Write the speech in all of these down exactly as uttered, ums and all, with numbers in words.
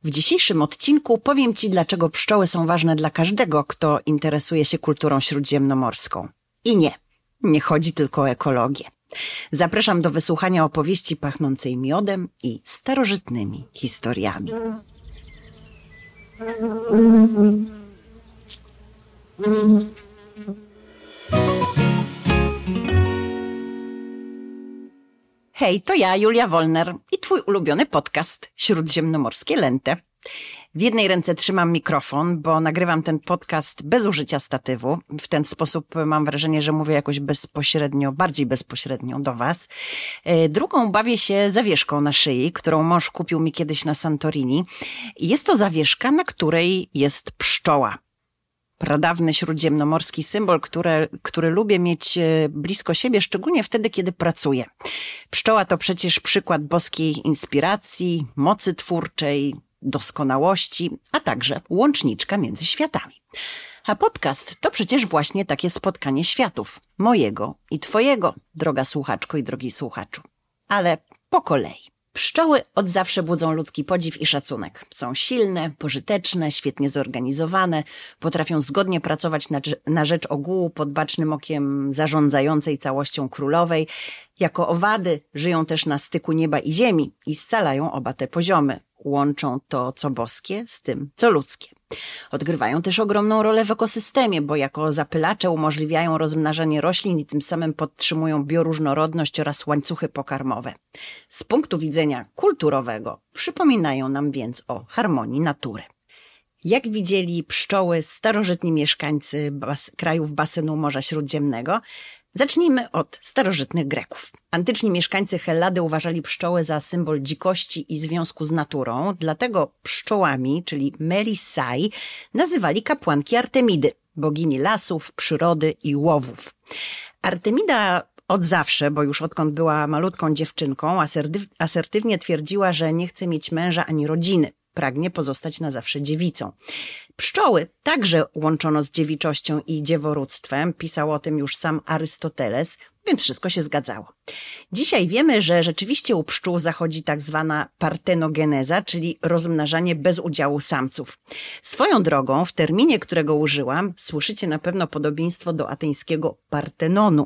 W dzisiejszym odcinku powiem Ci, dlaczego pszczoły są ważne dla każdego, kto interesuje się kulturą śródziemnomorską. I nie, nie chodzi tylko o ekologię. Zapraszam do wysłuchania opowieści pachnącej miodem i starożytnymi historiami. Hej, to ja, Julia Wolner i Twój ulubiony podcast Śródziemnomorskie Lente. W jednej ręce trzymam mikrofon, bo nagrywam ten podcast bez użycia statywu. W ten sposób mam wrażenie, że mówię jakoś bezpośrednio, bardziej bezpośrednio do Was. Drugą bawię się zawieszką na szyi, którą mąż kupił mi kiedyś na Santorini. Jest to zawieszka, na której jest pszczoła. Pradawny śródziemnomorski symbol, który, który lubię mieć blisko siebie, szczególnie wtedy, kiedy pracuję. Pszczoła to przecież przykład boskiej inspiracji, mocy twórczej, doskonałości, a także łączniczka między światami. A podcast to przecież właśnie takie spotkanie światów, mojego i Twojego, droga słuchaczko i drogi słuchaczu. Ale po kolei. Pszczoły od zawsze budzą ludzki podziw i szacunek. Są silne, pożyteczne, świetnie zorganizowane, potrafią zgodnie pracować na, na rzecz ogółu pod bacznym okiem zarządzającej całością królowej. Jako owady żyją też na styku nieba i ziemi i scalają oba te poziomy. Łączą to, co boskie, z tym, co ludzkie. Odgrywają też ogromną rolę w ekosystemie, bo jako zapylacze umożliwiają rozmnażanie roślin i tym samym podtrzymują bioróżnorodność oraz łańcuchy pokarmowe. Z punktu widzenia kulturowego przypominają nam więc o harmonii natury. Jak widzieli pszczoły starożytni mieszkańcy bas- krajów basenu Morza Śródziemnego? Zacznijmy od starożytnych Greków. Antyczni mieszkańcy Hellady uważali pszczoły za symbol dzikości i związku z naturą, dlatego pszczołami, czyli Melissae, nazywali kapłanki Artemidy, bogini lasów, przyrody i łowów. Artemida od zawsze, bo już odkąd była malutką dziewczynką, asertyw- asertywnie twierdziła, że nie chce mieć męża ani rodziny. Pragnie pozostać na zawsze dziewicą. Pszczoły także łączono z dziewiczością i dzieworództwem. Pisał o tym już sam Arystoteles, więc wszystko się zgadzało. Dzisiaj wiemy, że rzeczywiście u pszczół zachodzi tak zwana partenogeneza, czyli rozmnażanie bez udziału samców. Swoją drogą, w terminie, którego użyłam, słyszycie na pewno podobieństwo do ateńskiego Partenonu.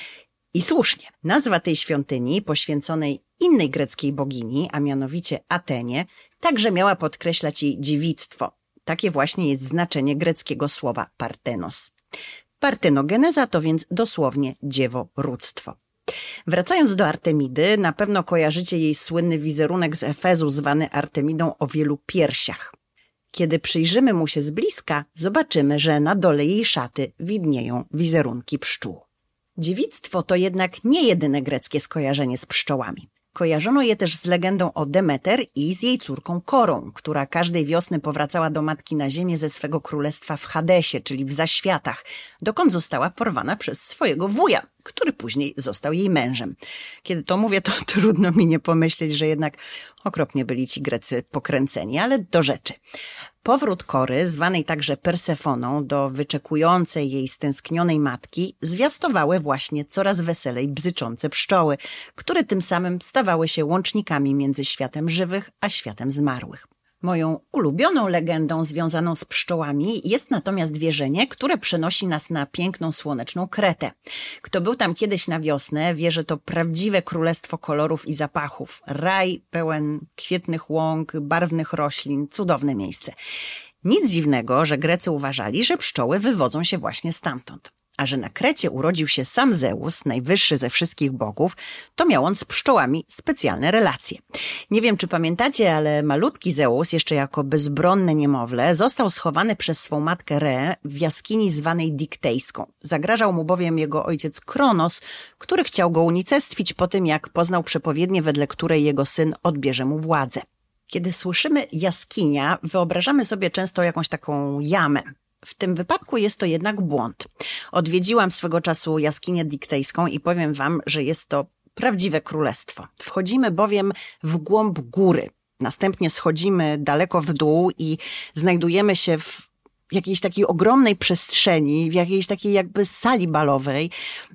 I słusznie. Nazwa tej świątyni, poświęconej innej greckiej bogini, a mianowicie Atenie, także miała podkreślać jej dziewictwo. Takie właśnie jest znaczenie greckiego słowa partenos. Partenogeneza to więc dosłownie dzieworództwo. Wracając do Artemidy, na pewno kojarzycie jej słynny wizerunek z Efezu zwany Artemidą o wielu piersiach. Kiedy przyjrzymy mu się z bliska, zobaczymy, że na dole jej szaty widnieją wizerunki pszczół. Dziewictwo to jednak nie jedyne greckie skojarzenie z pszczołami. Kojarzono je też z legendą o Demeter i z jej córką Korą, która każdej wiosny powracała do matki na ziemię ze swego królestwa w Hadesie, czyli w zaświatach, dokąd została porwana przez swojego wuja, który później został jej mężem. Kiedy to mówię, to trudno mi nie pomyśleć, że jednak okropnie byli ci Grecy pokręceni, ale do rzeczy. Powrót Kory, zwanej także Persefoną, do wyczekującej jej stęsknionej matki, zwiastowały właśnie coraz weselej bzyczące pszczoły, które tym samym stawały się łącznikami między światem żywych a światem zmarłych. Moją ulubioną legendą związaną z pszczołami jest natomiast wierzenie, które przenosi nas na piękną, słoneczną Kretę. Kto był tam kiedyś na wiosnę, wie, że to prawdziwe królestwo kolorów i zapachów. Raj pełen kwietnych łąk, barwnych roślin, cudowne miejsce. Nic dziwnego, że Grecy uważali, że pszczoły wywodzą się właśnie stamtąd. A że na Krecie urodził się sam Zeus, najwyższy ze wszystkich bogów, to miał on z pszczołami specjalne relacje. Nie wiem, czy pamiętacie, ale malutki Zeus, jeszcze jako bezbronne niemowlę, został schowany przez swą matkę Reę w jaskini zwanej Diktejską. Zagrażał mu bowiem jego ojciec Kronos, który chciał go unicestwić po tym, jak poznał przepowiednię, wedle której jego syn odbierze mu władzę. Kiedy słyszymy jaskinia, wyobrażamy sobie często jakąś taką jamę. W tym wypadku jest to jednak błąd. Odwiedziłam swego czasu jaskinię diktejską i powiem wam, że jest to prawdziwe królestwo. Wchodzimy bowiem w głąb góry. Następnie schodzimy daleko w dół i znajdujemy się w jakiejś takiej ogromnej przestrzeni, w jakiejś takiej jakby sali balowej.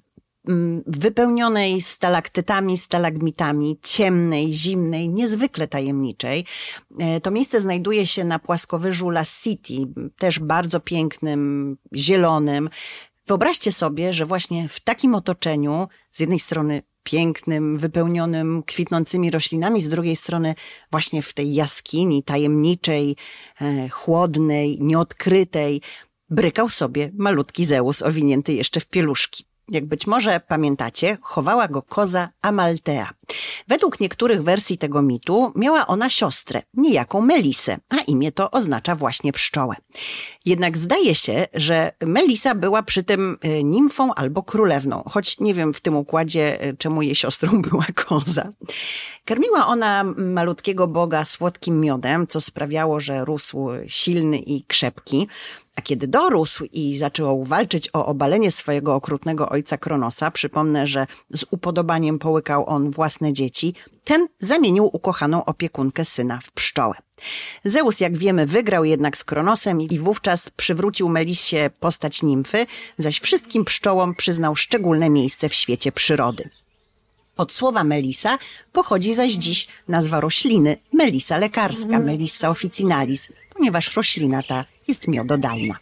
wypełnionej stalaktytami, stalagmitami, ciemnej, zimnej, niezwykle tajemniczej. To miejsce znajduje się na płaskowyżu La City, też bardzo pięknym, zielonym. Wyobraźcie sobie, że właśnie w takim otoczeniu, z jednej strony pięknym, wypełnionym kwitnącymi roślinami, z drugiej strony właśnie w tej jaskini tajemniczej, chłodnej, nieodkrytej, brykał sobie malutki Zeus owinięty jeszcze w pieluszki. Jak być może pamiętacie, chowała go koza Amaltea. Według niektórych wersji tego mitu miała ona siostrę, niejaką Melisę, a imię to oznacza właśnie pszczołę. Jednak zdaje się, że Melisa była przy tym nimfą albo królewną, choć nie wiem w tym układzie, czemu jej siostrą była koza. Karmiła ona malutkiego boga słodkim miodem, co sprawiało, że rósł silny i krzepki. A kiedy dorósł i zaczął walczyć o obalenie swojego okrutnego ojca Kronosa, przypomnę, że z upodobaniem połykał on własne dzieci, ten zamienił ukochaną opiekunkę syna w pszczołę. Zeus, jak wiemy, wygrał jednak z Kronosem i wówczas przywrócił Melisie postać nimfy, zaś wszystkim pszczołom przyznał szczególne miejsce w świecie przyrody. Od słowa Melisa pochodzi zaś dziś nazwa rośliny Melisa lekarska, Melissa officinalis, ponieważ roślina ta jest miododajna.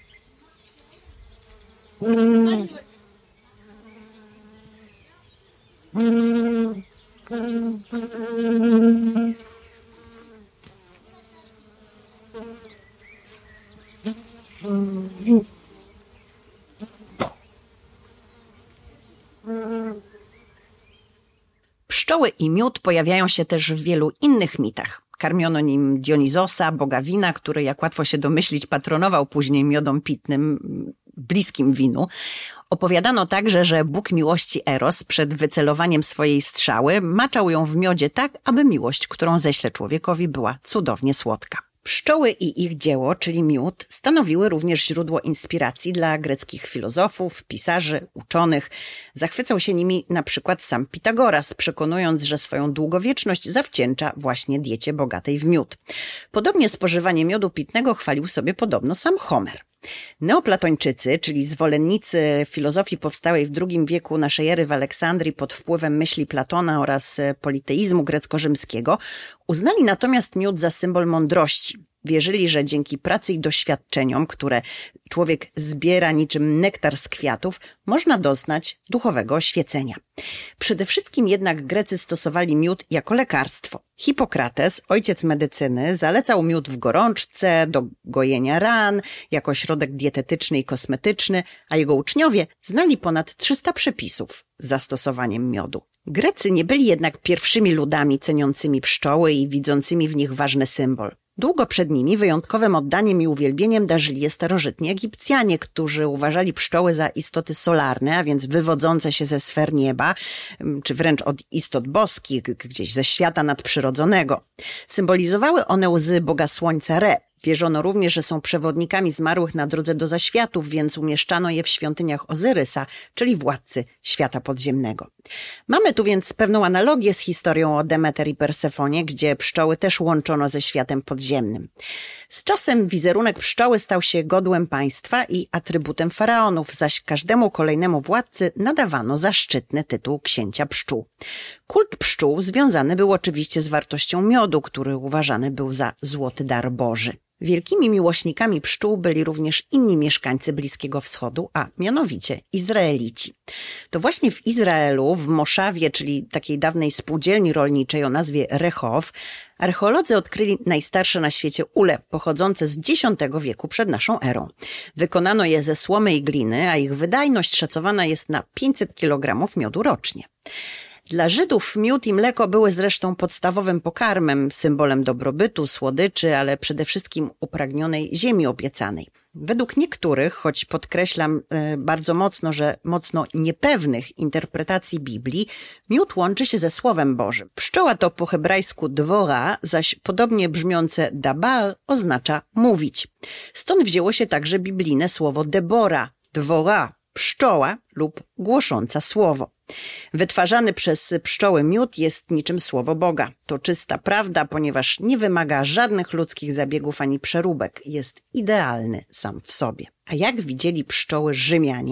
Pszczoły i miód pojawiają się też w wielu innych mitach. Karmiono nim Dionizosa, boga wina, który, jak łatwo się domyślić, patronował później miodom pitnym, bliskim winu. Opowiadano także, że Bóg miłości Eros przed wycelowaniem swojej strzały maczał ją w miodzie tak, aby miłość, którą ześle człowiekowi, była cudownie słodka. Pszczoły i ich dzieło, czyli miód, stanowiły również źródło inspiracji dla greckich filozofów, pisarzy, uczonych. Zachwycał się nimi na przykład sam Pitagoras, przekonując, że swoją długowieczność zawdzięcza właśnie diecie bogatej w miód. Podobnie spożywanie miodu pitnego chwalił sobie podobno sam Homer. Neoplatończycy, czyli zwolennicy filozofii powstałej w drugim wieku naszej ery w Aleksandrii pod wpływem myśli Platona oraz politeizmu grecko-rzymskiego, uznali natomiast miód za symbol mądrości. Wierzyli, że dzięki pracy i doświadczeniom, które człowiek zbiera niczym nektar z kwiatów, można doznać duchowego oświecenia. Przede wszystkim jednak Grecy stosowali miód jako lekarstwo. Hipokrates, ojciec medycyny, zalecał miód w gorączce, do gojenia ran, jako środek dietetyczny i kosmetyczny, a jego uczniowie znali ponad trzysta przepisów z zastosowaniem miodu. Grecy nie byli jednak pierwszymi ludami ceniącymi pszczoły i widzącymi w nich ważny symbol. Długo przed nimi wyjątkowym oddaniem i uwielbieniem darzyli je starożytni Egipcjanie, którzy uważali pszczoły za istoty solarne, a więc wywodzące się ze sfer nieba, czy wręcz od istot boskich, gdzieś ze świata nadprzyrodzonego. Symbolizowały one łzy boga słońca Re. Wierzono również, że są przewodnikami zmarłych na drodze do zaświatów, więc umieszczano je w świątyniach Ozyrysa, czyli władcy świata podziemnego. Mamy tu więc pewną analogię z historią o Demeter i Persefonie, gdzie pszczoły też łączono ze światem podziemnym. Z czasem wizerunek pszczoły stał się godłem państwa i atrybutem faraonów, zaś każdemu kolejnemu władcy nadawano zaszczytny tytuł księcia pszczół. Kult pszczół związany był oczywiście z wartością miodu, który uważany był za złoty dar Boży. Wielkimi miłośnikami pszczół byli również inni mieszkańcy Bliskiego Wschodu, a mianowicie Izraelici. To właśnie w Izraelu, w Moszawie, czyli takiej dawnej spółdzielni rolniczej o nazwie Rechow, archeolodzy odkryli najstarsze na świecie ule, pochodzące z dziesiątego wieku przed naszą erą. Wykonano je ze słomy i gliny, a ich wydajność szacowana jest na pięćset kilogramów miodu rocznie. Dla Żydów miód i mleko były zresztą podstawowym pokarmem, symbolem dobrobytu, słodyczy, ale przede wszystkim upragnionej ziemi obiecanej. Według niektórych, choć podkreślam e, bardzo mocno, że mocno niepewnych interpretacji Biblii, miód łączy się ze Słowem Bożym. Pszczoła to po hebrajsku dwora, zaś podobnie brzmiące dabar oznacza mówić. Stąd wzięło się także biblijne słowo Debora, dwora, pszczoła lub głosząca słowo. Wytwarzany przez pszczoły miód jest niczym słowo Boga. To czysta prawda, ponieważ nie wymaga żadnych ludzkich zabiegów ani przeróbek. Jest idealny sam w sobie. A jak widzieli pszczoły Rzymianie?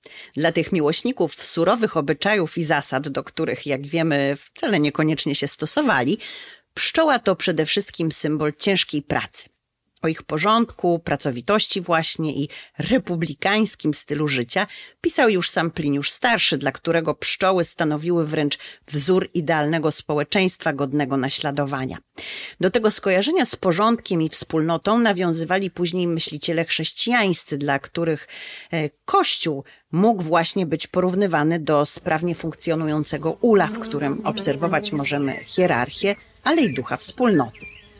Dla tych miłośników surowych obyczajów i zasad, do których, jak wiemy, wcale niekoniecznie się stosowali, pszczoła to przede wszystkim symbol ciężkiej pracy. O ich porządku, pracowitości właśnie i republikańskim stylu życia pisał już sam Pliniusz Starszy, dla którego pszczoły stanowiły wręcz wzór idealnego społeczeństwa godnego naśladowania. Do tego skojarzenia z porządkiem i wspólnotą nawiązywali później myśliciele chrześcijańscy, dla których Kościół mógł właśnie być porównywany do sprawnie funkcjonującego ula, w którym obserwować możemy hierarchię, ale i ducha wspólnoty.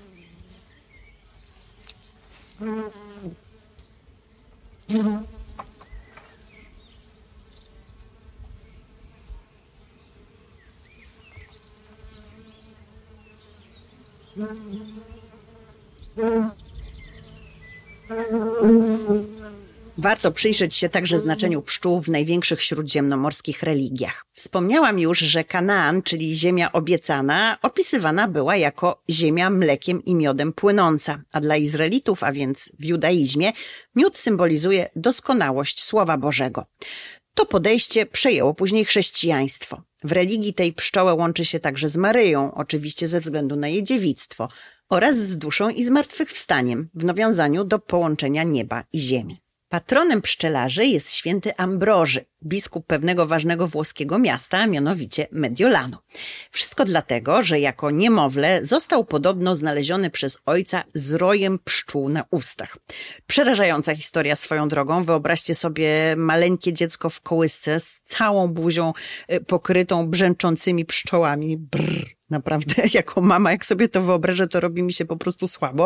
Warto przyjrzeć się także znaczeniu pszczół w największych śródziemnomorskich religiach. Wspomniałam już, że Kanaan, czyli ziemia obiecana, opisywana była jako ziemia mlekiem i miodem płynąca, a dla Izraelitów, a więc w judaizmie, miód symbolizuje doskonałość Słowa Bożego. To podejście przejęło później chrześcijaństwo. W religii tej pszczołę łączy się także z Maryją, oczywiście ze względu na jej dziewictwo, oraz z duszą i zmartwychwstaniem w nawiązaniu do połączenia nieba i ziemi. Patronem pszczelarzy jest święty Ambroży, biskup pewnego ważnego włoskiego miasta, a mianowicie Mediolanu. Wszystko dlatego, że jako niemowlę został podobno znaleziony przez ojca z rojem pszczół na ustach. Przerażająca historia swoją drogą. Wyobraźcie sobie maleńkie dziecko w kołysce z całą buzią pokrytą brzęczącymi pszczołami. Brrr. Naprawdę, jako mama, jak sobie to wyobrażę, to robi mi się po prostu słabo.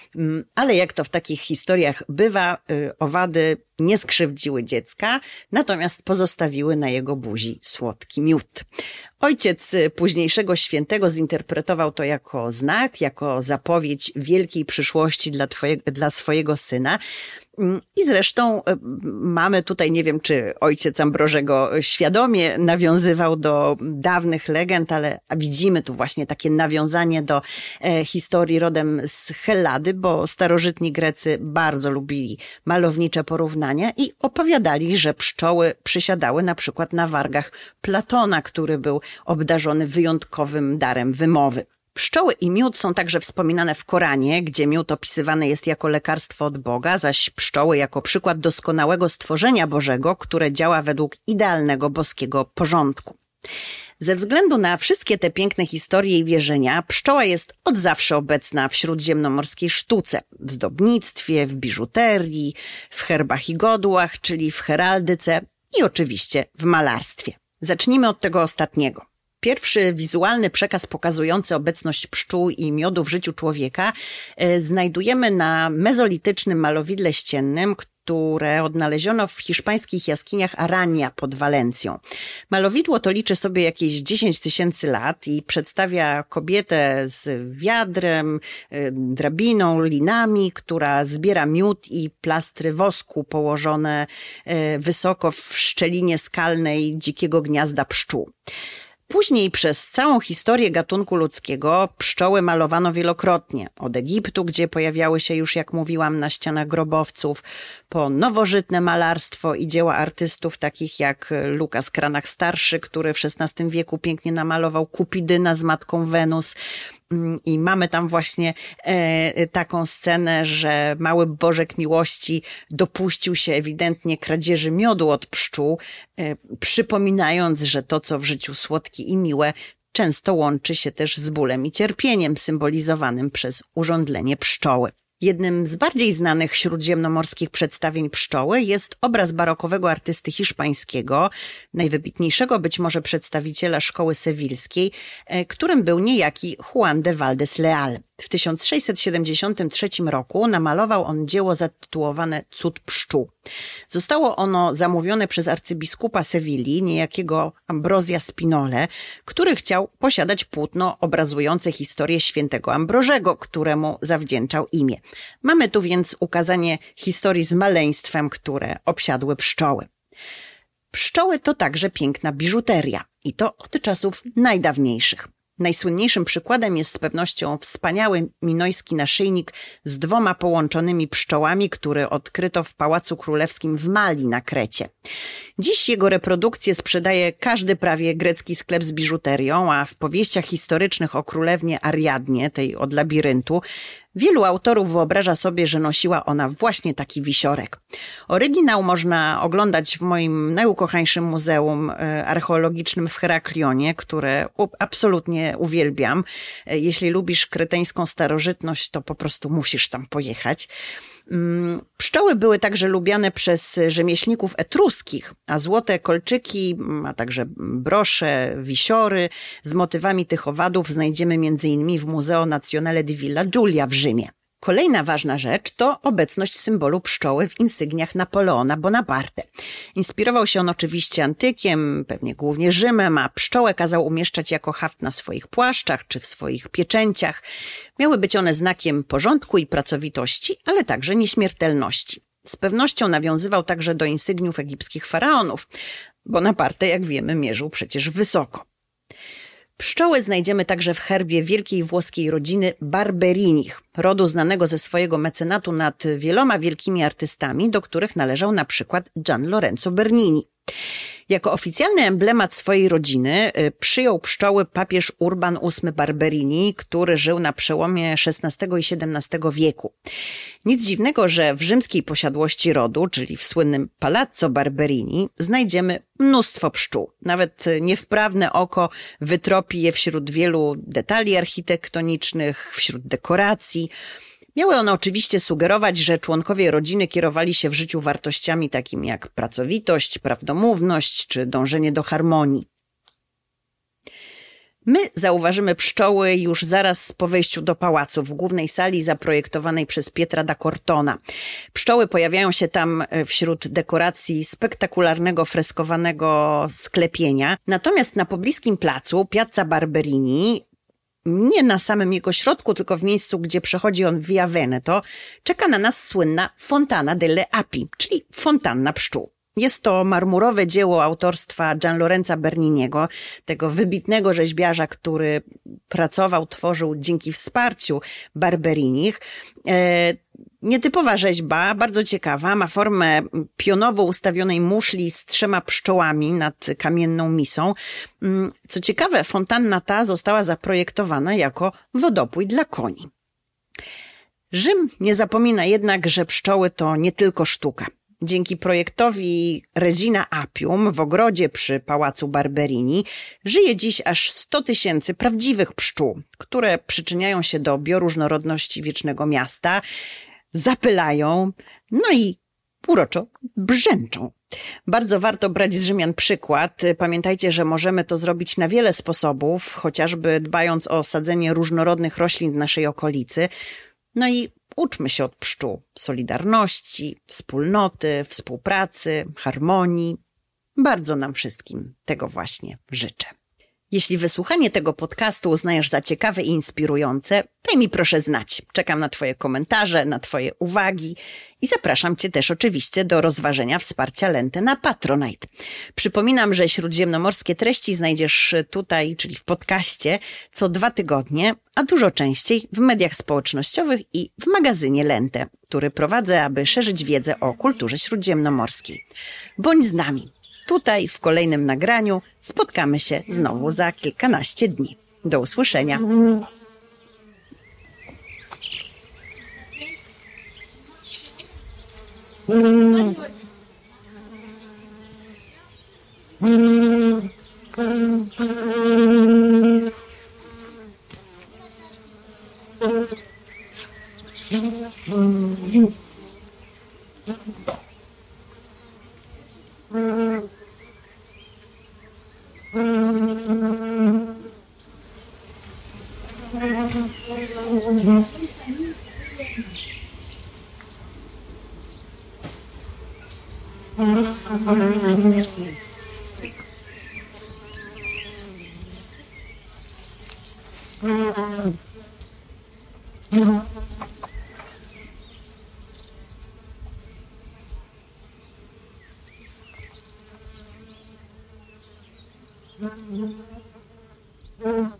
Ale jak to w takich historiach bywa, owady nie skrzywdziły dziecka, natomiast pozostawiły na jego buzi słodki miód. Ojciec późniejszego świętego zinterpretował to jako znak, jako zapowiedź wielkiej przyszłości dla, twojego, dla swojego syna. I zresztą mamy tutaj, nie wiem, czy ojciec Ambrożego świadomie nawiązywał do dawnych legend, ale widzimy tu właśnie takie nawiązanie do e, historii rodem z Hellady, bo starożytni Grecy bardzo lubili malownicze porównania i opowiadali, że pszczoły przysiadały na przykład na wargach Platona, który był obdarzony wyjątkowym darem wymowy. Pszczoły i miód są także wspominane w Koranie, gdzie miód opisywany jest jako lekarstwo od Boga, zaś pszczoły jako przykład doskonałego stworzenia Bożego, które działa według idealnego boskiego porządku. Ze względu na wszystkie te piękne historie i wierzenia, pszczoła jest od zawsze obecna w śródziemnomorskiej sztuce, w zdobnictwie, w biżuterii, w herbach i godłach, czyli w heraldyce i oczywiście w malarstwie. Zacznijmy od tego ostatniego. Pierwszy wizualny przekaz pokazujący obecność pszczół i miodu w życiu człowieka e, znajdujemy na mezolitycznym malowidle ściennym, które odnaleziono w hiszpańskich jaskiniach Arania pod Walencją. Malowidło to liczy sobie jakieś dziesięć tysięcy lat i przedstawia kobietę z wiadrem, e, drabiną, linami, która zbiera miód i plastry wosku położone e, wysoko w szczelinie skalnej dzikiego gniazda pszczół. Później przez całą historię gatunku ludzkiego pszczoły malowano wielokrotnie. Od Egiptu, gdzie pojawiały się już, jak mówiłam, na ścianach grobowców, po nowożytne malarstwo i dzieła artystów takich jak Lukas Cranach-Starszy, który w szesnastym wieku pięknie namalował Kupidyna z matką Wenus. I mamy tam właśnie e, taką scenę, że mały Bożek Miłości dopuścił się ewidentnie kradzieży miodu od pszczół, e, przypominając, że to, co w życiu słodkie i miłe, często łączy się też z bólem i cierpieniem symbolizowanym przez urządlenie pszczoły. Jednym z bardziej znanych śródziemnomorskich przedstawień pszczoły jest obraz barokowego artysty hiszpańskiego, najwybitniejszego być może przedstawiciela szkoły sewilskiej, którym był niejaki Juan de Valdez Leal. W tysiąc sześćset siedemdziesiątym trzecim roku namalował on dzieło zatytułowane Cud pszczół. Zostało ono zamówione przez arcybiskupa Sewilli, niejakiego Ambrozja Spinole, który chciał posiadać płótno obrazujące historię świętego Ambrożego, któremu zawdzięczał imię. Mamy tu więc ukazanie historii z maleństwem, które obsiadły pszczoły. Pszczoły to także piękna biżuteria i to od czasów najdawniejszych. Najsłynniejszym przykładem jest z pewnością wspaniały minojski naszyjnik z dwoma połączonymi pszczołami, który odkryto w Pałacu Królewskim w Mali na Krecie. Dziś jego reprodukcję sprzedaje każdy prawie grecki sklep z biżuterią, a w powieściach historycznych o królewnie Ariadnie, tej od labiryntu, wielu autorów wyobraża sobie, że nosiła ona właśnie taki wisiorek. Oryginał można oglądać w moim najukochańszym muzeum archeologicznym w Heraklionie, które absolutnie uwielbiam. Jeśli lubisz kreteńską starożytność, to po prostu musisz tam pojechać. Pszczoły były także lubiane przez rzemieślników etruskich, a złote kolczyki, a także brosze, wisiory z motywami tych owadów znajdziemy między innymi w Museo Nazionale di Villa Giulia w Rzymie. Kolejna ważna rzecz to obecność symbolu pszczoły w insygniach Napoleona Bonaparte. Inspirował się on oczywiście antykiem, pewnie głównie Rzymem, a pszczołę kazał umieszczać jako haft na swoich płaszczach czy w swoich pieczęciach. Miały być one znakiem porządku i pracowitości, ale także nieśmiertelności. Z pewnością nawiązywał także do insygniów egipskich faraonów. Bonaparte, jak wiemy, mierzył przecież wysoko. Pszczoły znajdziemy także w herbie wielkiej włoskiej rodziny Barberinich, rodu znanego ze swojego mecenatu nad wieloma wielkimi artystami, do których należał na przykład Gian Lorenzo Bernini. Jako oficjalny emblemat swojej rodziny przyjął pszczoły papież Urban ósmy Barberini, który żył na przełomie szesnastego i siedemnastego wieku. Nic dziwnego, że w rzymskiej posiadłości rodu, czyli w słynnym Palazzo Barberini, znajdziemy mnóstwo pszczół. Nawet niewprawne oko wytropi je wśród wielu detali architektonicznych, wśród dekoracji. Miały one oczywiście sugerować, że członkowie rodziny kierowali się w życiu wartościami takimi jak pracowitość, prawdomówność czy dążenie do harmonii. My zauważymy pszczoły już zaraz po wejściu do pałacu, w głównej sali zaprojektowanej przez Pietra da Cortona. Pszczoły pojawiają się tam wśród dekoracji spektakularnego freskowanego sklepienia. Natomiast na pobliskim placu Piazza Barberini, nie na samym jego środku, tylko w miejscu, gdzie przechodzi on Via Veneto, czeka na nas słynna Fontana delle Api, czyli fontanna pszczół. Jest to marmurowe dzieło autorstwa Gian Lorenza Berniniego, tego wybitnego rzeźbiarza, który pracował, tworzył dzięki wsparciu Barberinich. E, nietypowa rzeźba, bardzo ciekawa, ma formę pionowo ustawionej muszli z trzema pszczołami nad kamienną misą. Co ciekawe, fontanna ta została zaprojektowana jako wodopój dla koni. Rzym nie zapomina jednak, że pszczoły to nie tylko sztuka. Dzięki projektowi Regina Apium w ogrodzie przy Pałacu Barberini żyje dziś aż sto tysięcy prawdziwych pszczół, które przyczyniają się do bioróżnorodności wiecznego miasta, zapylają, no i uroczo brzęczą. Bardzo warto brać z Rzymian przykład. Pamiętajcie, że możemy to zrobić na wiele sposobów, chociażby dbając o sadzenie różnorodnych roślin w naszej okolicy. No i uczmy się od pszczół solidarności, wspólnoty, współpracy, harmonii. Bardzo nam wszystkim tego właśnie życzę. Jeśli wysłuchanie tego podcastu uznajesz za ciekawe i inspirujące, daj mi proszę znać. Czekam na Twoje komentarze, na Twoje uwagi i zapraszam Cię też oczywiście do rozważenia wsparcia Lente na Patronite. Przypominam, że śródziemnomorskie treści znajdziesz tutaj, czyli w podcaście, co dwa tygodnie, a dużo częściej w mediach społecznościowych i w magazynie Lente, który prowadzę, aby szerzyć wiedzę o kulturze śródziemnomorskiej. Bądź z nami. Tutaj w kolejnym nagraniu spotkamy się znowu za kilkanaście dni. Do usłyszenia. Mm-hmm.